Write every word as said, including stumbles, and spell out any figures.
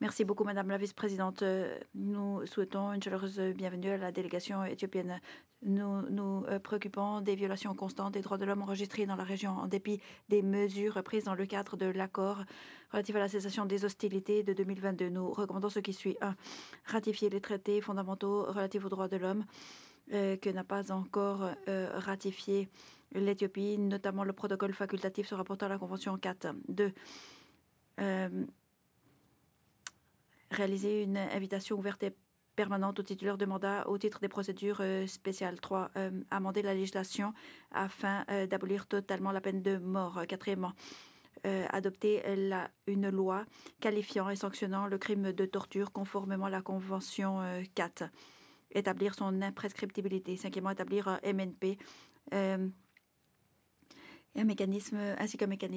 Merci beaucoup, Madame la Vice-présidente. Euh, Nous souhaitons une chaleureuse bienvenue à la délégation éthiopienne. Nous nous euh, préoccupons des violations constantes des droits de l'homme enregistrées dans la région en dépit des mesures prises dans le cadre de l'accord relatif à la cessation des hostilités de deux mille vingt-deux. Nous recommandons ce qui suit. un. Ratifier les traités fondamentaux relatifs aux droits de l'homme euh, que n'a pas encore euh, ratifié l'Éthiopie, notamment le protocole facultatif se rapportant à la Convention quatre. deux. Euh, réaliser une invitation ouverte et permanente aux titulaires de mandat au titre des procédures euh, spéciales. trois. Euh, amender la législation afin euh, d'abolir totalement la peine de mort. Quatrièmement, euh, adopter la, une loi qualifiant et sanctionnant le crime de torture conformément à la Convention euh, quatre. Établir son imprescriptibilité. Cinquièmement, établir un M N P euh, et un mécanisme ainsi qu'un mécanisme